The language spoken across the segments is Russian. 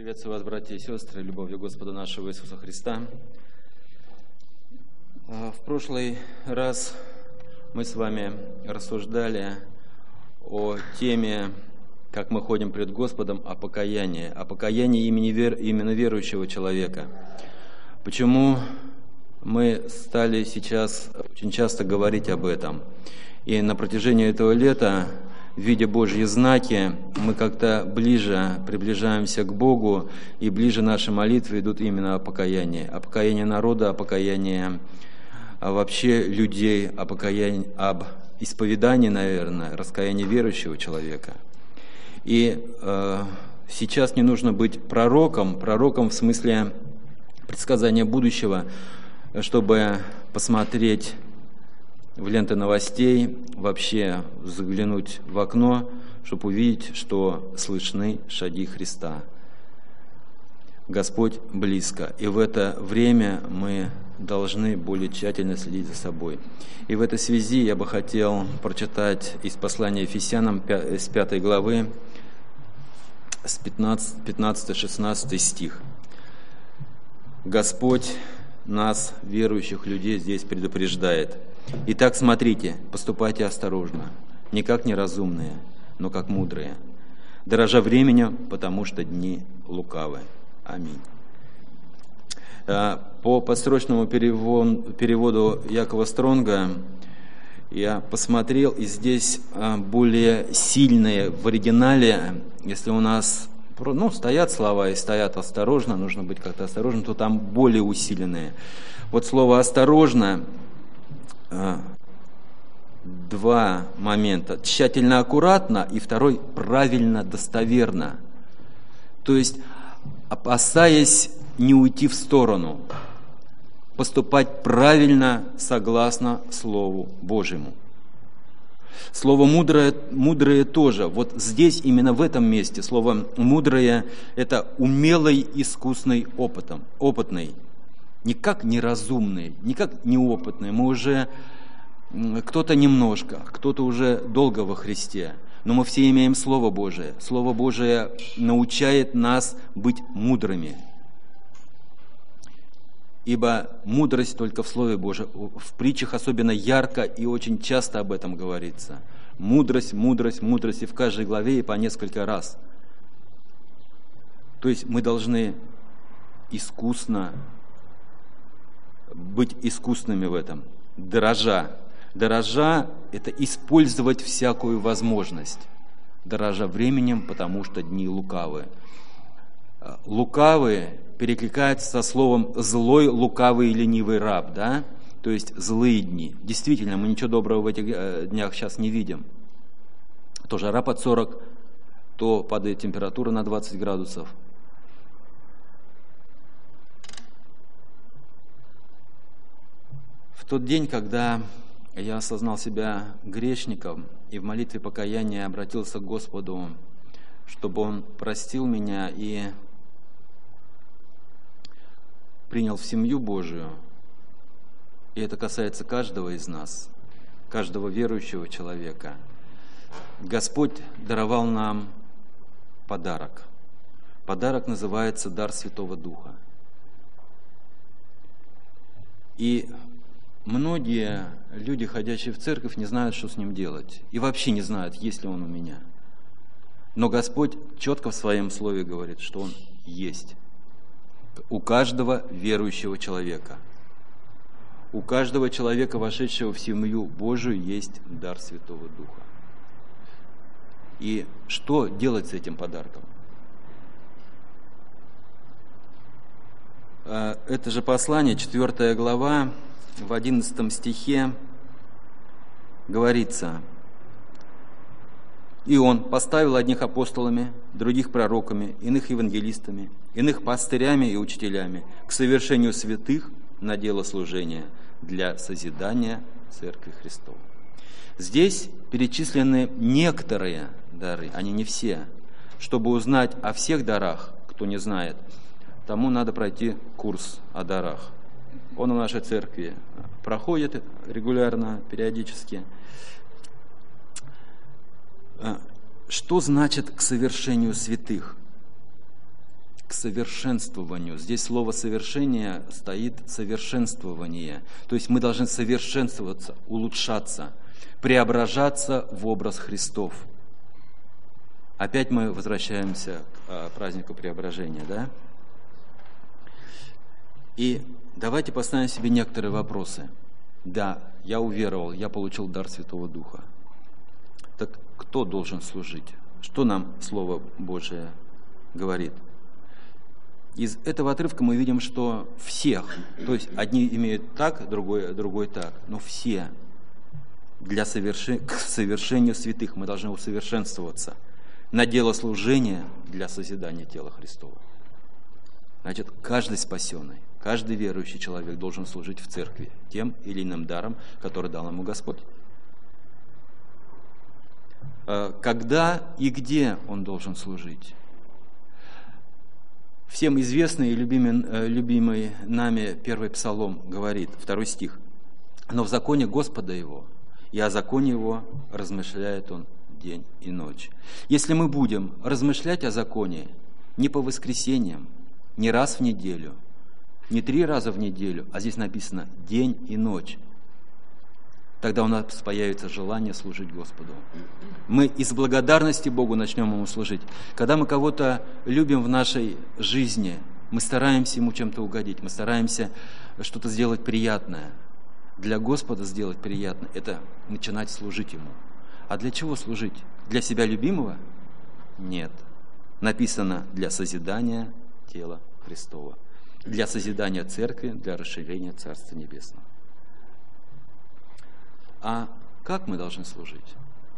Приветствую вас, братья и сестры, любовью Господа нашего Иисуса Христа. В прошлый раз мы с вами рассуждали о теме, как мы ходим пред Господом, о покаянии именно верующего человека. Почему мы стали сейчас очень часто говорить об этом? И на протяжении этого лета, видя Божьи знаки, мы как-то ближе приближаемся к Богу, и ближе наши молитвы идут именно о покаянии народа, о покаянии вообще людей, об исповедании, наверное, раскаянии верующего человека. И сейчас не нужно быть пророком в смысле предсказания будущего, чтобы посмотреть в ленты новостей, вообще заглянуть в окно, чтобы увидеть, что слышны шаги Христа. Господь близко, и в это время мы должны более тщательно следить за собой. И в этой связи я бы хотел прочитать из послания Ефесянам с 5 главы, с 15-16 стих. Господь нас, верующих людей, здесь предупреждает. Итак, смотрите, поступайте осторожно, не как неразумные, но как мудрые, дорожа временем, потому что дни лукавы. Аминь. По подстрочному переводу Якова Стронга я посмотрел, и здесь более сильные в оригинале, если у нас стоят слова и стоят осторожно, нужно быть как-то осторожным, то там более усиленные. Вот слово «осторожно» два момента. Тщательно, аккуратно, и второй правильно, достоверно. То есть, опасаясь не уйти в сторону, поступать правильно, согласно Слову Божьему. Слово «мудрое» тоже. Вот здесь, именно в этом месте, слово «мудрое» – это умелый, искусный, опытный. Не как неразумный, не как неопытный. Мы уже, кто-то немножко, кто-то уже долго во Христе. Но мы все имеем Слово Божие. Слово Божие научает нас быть мудрыми. Ибо мудрость только в Слове Божьем. В притчах особенно ярко и очень часто об этом говорится. Мудрость, мудрость, мудрость. И в каждой главе и по несколько раз. То есть мы должны быть искусными в этом. Дорожа – это использовать всякую возможность. Дорожа временем, потому что дни лукавы. Лукавые перекликается со словом «злой, лукавый и ленивый раб», да? То есть злые дни. Действительно, мы ничего доброго в этих днях сейчас не видим. То жара под 40, то падает температура на 20 градусов. В тот день, когда я осознал себя грешником и в молитве покаяния обратился к Господу, чтобы Он простил меня и принял в семью Божию, и это касается каждого из нас, каждого верующего человека, Господь даровал нам подарок. Подарок называется дар Святого Духа. И многие люди, ходящие в церковь, не знают, что с ним делать. И вообще не знают, есть ли он у меня. Но Господь четко в своем слове говорит, что он есть. У каждого верующего человека. У каждого человека, вошедшего в семью Божию, есть дар Святого Духа. И что делать с этим подарком? Это же послание, 4 глава, в 11 стихе говорится: «И Он поставил одних апостолами, других пророками, иных евангелистами, иных пастырями и учителями к совершению святых на дело служения для созидания Церкви Христовой». Здесь перечислены некоторые дары, они не все. Чтобы узнать о всех дарах, кто не знает, тому надо пройти курс о дарах. Он в нашей церкви проходит регулярно, периодически. Что значит к совершению святых? К к совершенствованию. Здесь слово «совершение» стоит «совершенствование». То есть мы должны совершенствоваться, улучшаться, преображаться в образ Христов. Опять мы возвращаемся к празднику преображения, да? И давайте поставим себе некоторые вопросы. Да, я уверовал, я получил дар Святого Духа. Так кто должен служить? Что нам Слово Божие говорит? Из этого отрывка мы видим, что всех, то есть одни имеют так, другой так, но все к совершению святых мы должны усовершенствоваться на дело служения для созидания тела Христова. Значит, каждый спасенный, каждый верующий человек должен служить в церкви тем или иным даром, который дал ему Господь. Когда и где он должен служить? Всем известный и любимый нами первый псалом говорит, 2 стих. «Но в законе Господа его, и о законе его размышляет он день и ночь». Если мы будем размышлять о законе не по воскресеньям, не раз в неделю, не 3 раза в неделю, а здесь написано день и ночь, тогда у нас появится желание служить Господу. Мы из благодарности Богу начнем Ему служить. Когда мы кого-то любим в нашей жизни, мы стараемся Ему чем-то угодить, мы стараемся что-то сделать приятное. Для Господа сделать приятное – это начинать служить Ему. А для чего служить? Для себя любимого? Нет. Написано «для созидания тела Христова», для созидания церкви, для расширения Царства Небесного. А как мы должны служить?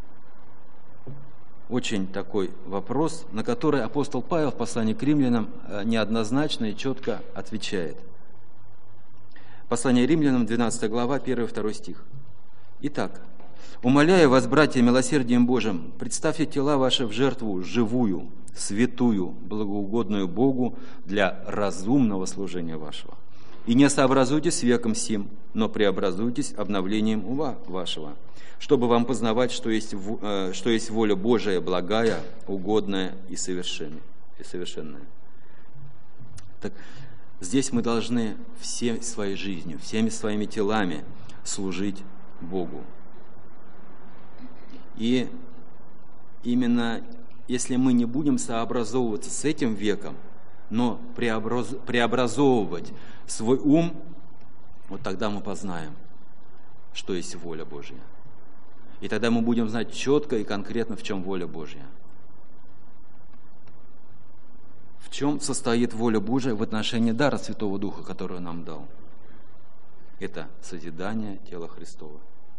Очень такой вопрос, на который апостол Павел в послании к римлянам неоднозначно и четко отвечает. Послание римлянам, 12 глава, 1-2 стих. «Итак, умоляю вас, братья, милосердием Божиим, представьте тела ваши в жертву живую, святую, благоугодную Богу для разумного служения вашего. И не сообразуйтесь с веком сим, но преобразуйтесь обновлением ума вашего, чтобы вам познавать, что есть воля Божия, благая, угодная и совершенная». Так здесь мы должны всей своей жизнью, всеми своими телами служить Богу. И именно если мы не будем сообразовываться с этим веком, но преобразовывать свой ум, вот тогда мы познаем, что есть воля Божья. И тогда мы будем знать четко и конкретно, в чем воля Божья. В чем состоит воля Божья в отношении дара Святого Духа, который Он нам дал? Это созидание тела Христова.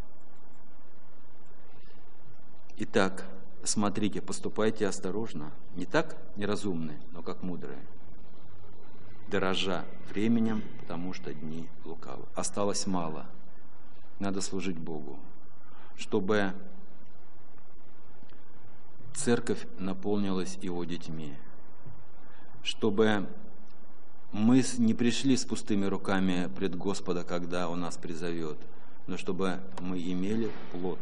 Итак, смотрите, поступайте осторожно, не так неразумные, но как мудрые, дорожа временем, потому что дни лукавы. Осталось мало. Надо служить Богу, чтобы церковь наполнилась Его детьми, чтобы мы не пришли с пустыми руками пред Господа, когда Он нас призовет, но чтобы мы имели плод.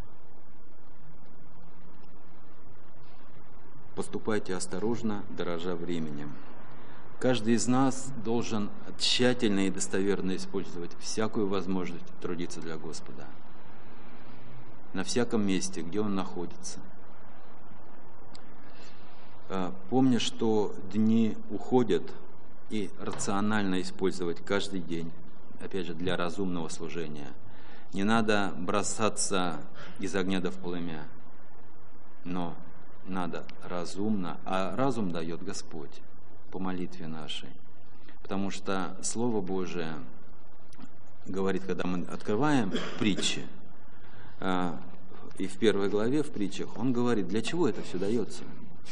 Поступайте осторожно, дорожа временем. Каждый из нас должен тщательно и достоверно использовать всякую возможность трудиться для Господа. На всяком месте, где Он находится. Помни, что дни уходят, и рационально использовать каждый день, опять же, для разумного служения. Не надо бросаться из огня до в полымя, но надо разумно, а разум дает Господь по молитве нашей. Потому что Слово Божие говорит, когда мы открываем притчи, и в 1 главе в притчах, он говорит, для чего это все дается?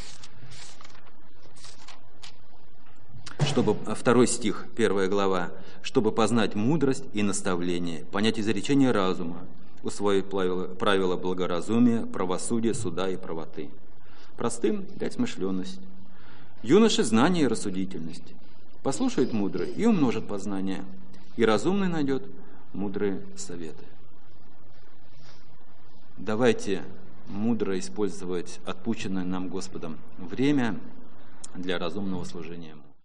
Чтобы, 2 стих, 1 глава, чтобы познать мудрость и наставление, понять изречение разума, усвоить правила благоразумия, правосудия, суда и правоты. Простым дать смышленность, юноше знание и рассудительность. Послушает мудрый и умножит познание, и разумный найдет мудрые советы. Давайте мудро использовать отпущенное нам Господом время для разумного служения Ему.